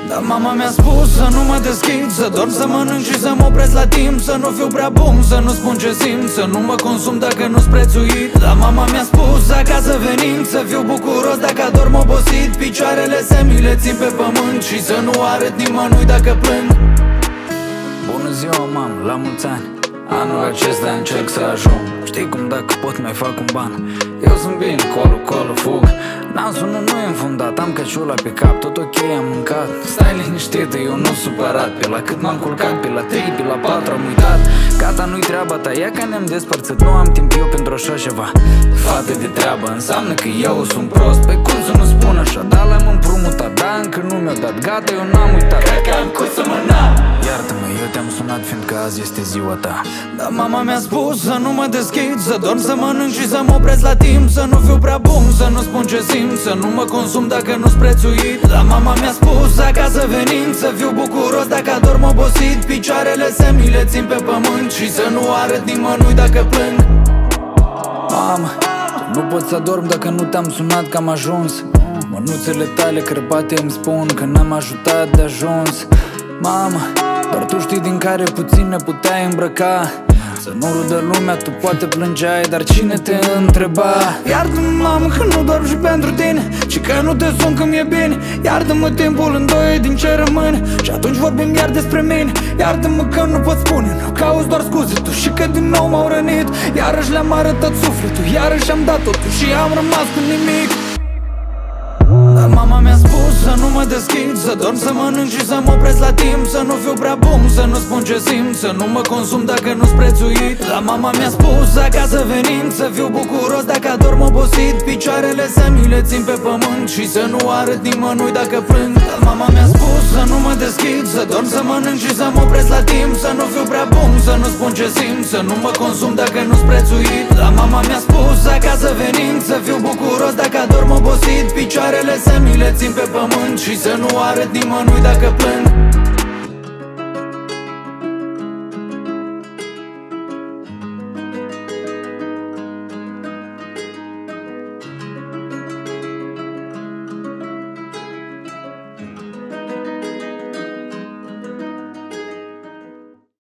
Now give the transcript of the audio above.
Dar mama mi-a spus să nu mă deschid, să dorm, să mănânc și să mă opresc la timp, să nu fiu prea bun, să nu spun ce simt, să nu mă consum dacă nu-s prețuit. Dar mama mi-a spus acasă venind să fiu bucuros dacă adorm obosit, picioarele să mi le țin pe pământ și să nu arăt nimănui dacă plâng. Bună ziua, mamă, la mulți ani. Anul acesta încerc să ajung. Știi cum dacă pot mai fac un ban. Eu sunt bine, colo, fug. Nasul nu e înfundat, am căciula pe cap. Tot ok, am mâncat. Stai liniștită, eu nu supărat. Pe la cât m-am culcat, pe la 3, pe la 4 am uitat. Gata, nu-i treaba ta, ia că ne-am despărțit. Nu am timp eu pentru așa ceva. Fată de treabă înseamnă că eu sunt prost. Pe cum să nu spun așa, dar l-am împrumutat. Dar încă nu mi-o dat, gata, eu n-am uitat. Cred că am cum să mă n-am. Iartă-mă, eu te-am sunat fiindcă azi este ziua ta. Dar mama mi-a spus să nu mă deschid, să dorm, să mănânc și să mă opresc la timp, să nu fiu prea bun, să nu spun ce simt, să nu mă consum dacă nu-s prețuit. Dar mama mi-a spus acasă venind să fiu bucuros dacă adorm obosit, picioarele să mi le țin pe pământ și să nu arăt nimănui dacă plâng. Mamă, nu pot să dorm dacă nu te-am sunat că am ajuns. Mânuțele tale crăpate îmi spun că n-am ajutat de ajuns. Mamă, doar tu știi din care puțin ne puteai îmbrăca. Să nu rudă lumea, tu poate plângeai, dar cine te întreba? Iartă-mă, mamă, că nu dorm și pentru tine, și că nu te sun când mi-e bine. Iartă-mă, timpul îndoie din ce rămâne și atunci vorbim iar despre mine. Iartă-mă că nu pot spune, nu cauți doar scuze tu, și că din nou m-au rănit. Iarăși le-am arătat sufletul, iarăși am dat totul și am rămas cu nimic. Dar mama mi-a spus să nu mă deschid, să dorm, să mănânc și să mă opresc la timp, să nu fiu prea bun, să nu spun ce simt, să nu mă consum dacă nu-s prețuit. Dar mama mi-a spus acasă venind să fiu bucuros dacă adorm obosit, picioarele să mi le țin pe pământ și să nu arăt nimănui dacă plâng. Dar mama mi-a spus să nu mă deschid, să dorm, să mănânc și să mă opresc la timp, să nu fiu prea bun, să nu spun ce simt, să nu mă consum dacă nu-s prețuit. Dar mama mi-a spus acasă venind să fiu bucuros dacă adorm obosit, picioarele să mi le țin pe pământ și să nu arăt nimănui dacă plâng.